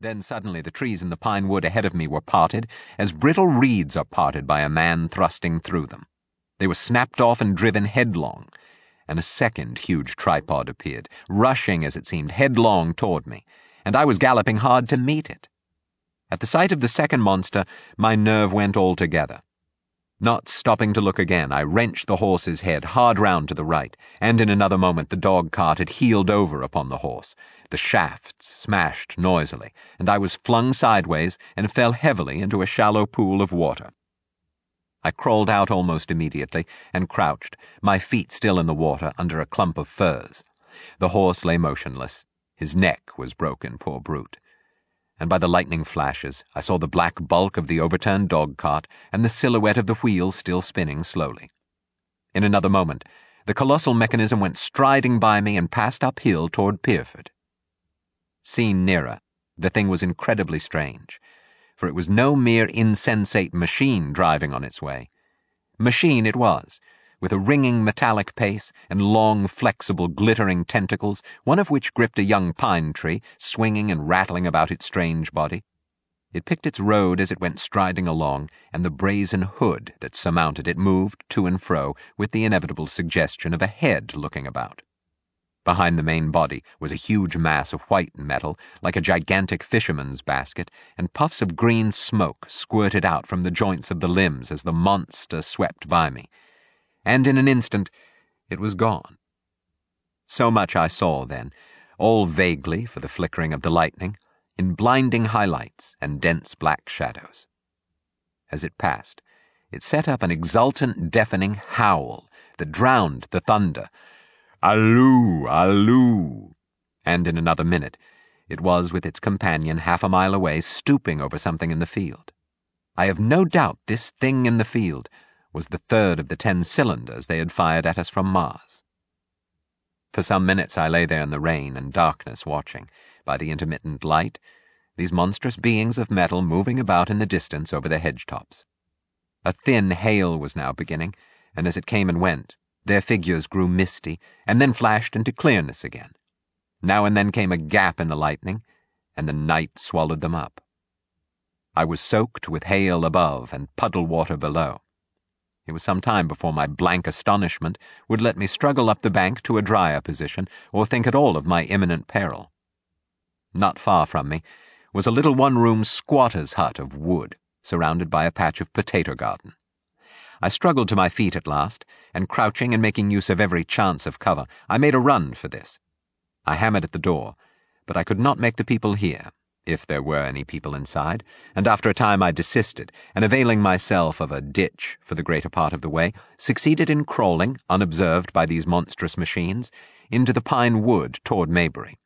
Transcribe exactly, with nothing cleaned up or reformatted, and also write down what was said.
Then suddenly the trees in the pine wood ahead of me were parted, as brittle reeds are parted by a man thrusting through them. They were snapped off and driven headlong, and a second huge tripod appeared, rushing, as it seemed, headlong toward me, and I was galloping hard to meet it. At the sight of the second monster, my nerve went altogether. Not stopping to look again, I wrenched the horse's head hard round to the right, and in another moment the dog-cart had heeled over upon the horse. The shafts smashed noisily, and I was flung sideways and fell heavily into a shallow pool of water. I crawled out almost immediately and crouched, my feet still in the water, under a clump of firs. The horse lay motionless. His neck was broken, poor brute. And by the lightning flashes, I saw the black bulk of the overturned dog-cart and the silhouette of the wheels still spinning slowly. In another moment, the colossal mechanism went striding by me and passed uphill toward Pierford. Seen nearer, the thing was incredibly strange, for it was no mere insensate machine driving on its way. Machine it was, with a ringing metallic pace and long, flexible, glittering tentacles, one of which gripped a young pine tree, swinging and rattling about its strange body. It picked its road as it went striding along, and the brazen hood that surmounted it moved to and fro with the inevitable suggestion of a head looking about. Behind the main body was a huge mass of white metal, like a gigantic fisherman's basket, and puffs of green smoke squirted out from the joints of the limbs as the monster swept by me. And in an instant it was gone. So much I saw then, all vaguely for the flickering of the lightning, in blinding highlights and dense black shadows. As it passed, it set up an exultant, deafening howl that drowned the thunder. Alloo, alloo! And in another minute, it was with its companion half a mile away, stooping over something in the field. I have no doubt this thing in the field was the third of the ten cylinders they had fired at us from Mars. For some minutes I lay there in the rain and darkness, watching, by the intermittent light, these monstrous beings of metal moving about in the distance over the hedge-tops. A thin hail was now beginning, and as it came and went, their figures grew misty, and then flashed into clearness again. Now and then came a gap in the lightning, and the night swallowed them up. I was soaked with hail above and puddle water below. It was some time before my blank astonishment would let me struggle up the bank to a drier position, or think at all of my imminent peril. Not far from me was a little one-room squatter's hut of wood, surrounded by a patch of potato garden. I struggled to my feet at last, and crouching and making use of every chance of cover, I made a run for this. I hammered at the door, but I could not make the people hear, if there were any people inside, and after a time I desisted, and availing myself of a ditch for the greater part of the way, succeeded in crawling, unobserved by these monstrous machines, into the pine wood toward Maybury.